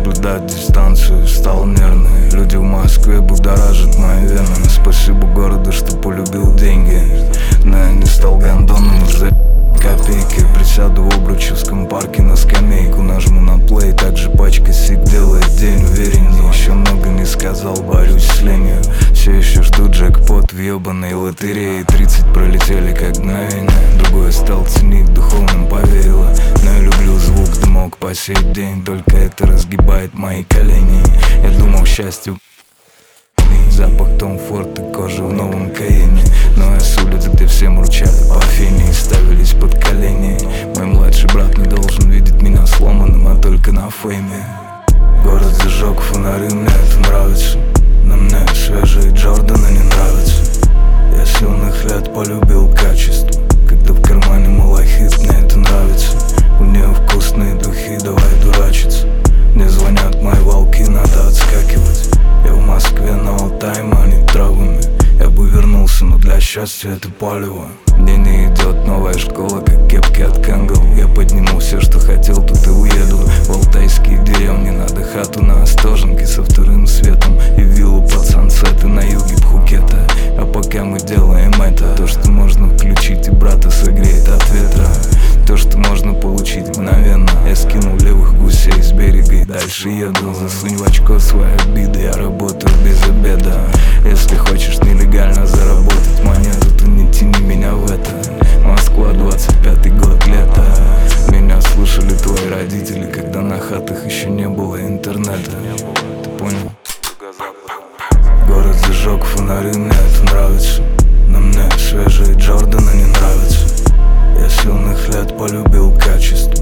соблюдать дистанцию, стал нервный. Люди в Москве будоражат мои вены. Спасибо городу, что полюбил деньги, но я не стал гондоном из-за копейки. Присяду в Обручевском парке на скамейку, нажму на плей, также пачка сик делает день увереннее. Еще много не сказал, борюсь с ленью. Все еще жду джекпот в ебаной лотерее. 30 пролетели как мгновение, другое стал ценить, духовным повеяло. Но я люблю звук, дымок по сей день, только это разгибает мои колени. Я думал, счастью запах Том Форд и кожи в новом Каене. Но я с улиц, где все мурчали по фене и ставились под колени. Мой младший брат не должен видеть меня сломанным, а только на фейме. Город зажег фонари, мне это нравится, но мне свежие Джорданы не нравятся. Я с юных лет полюбил качество, когда в кармане малахит, мне это нравится. У нее вкусные духи, давай дурачиться. Мне звонят мои волки, надо отскакивать. Я в Москве на Алтае манит травами. Я бы вернулся, но для счастья это палево. Мне не идет новая школа, как кепки от Кэнгл. Я подниму все, что хотел, тут и уеду в алтайские деревни. Надо хату на Остоженке со вторым светом и виллу под сансеты на юге Пхукета. А пока мы делаем это, то, что можно включить и брата согреет от ветра. То, что можно получить мгновенно. Я скинул левых гусей с берега и дальше еду. Засунь в очко свои обиды, я работаю без обеда. Если хочешь нелегально заработать монету, то не тяни меня в это. Москва, 25-й год, лето. Меня слушали твои родители, когда на хатах еще не было интернета. Ты понял? Город зажег фонари, мне это нравится, но мне свежие Джорданы не нравятся. Я с юных лет полюбил качество,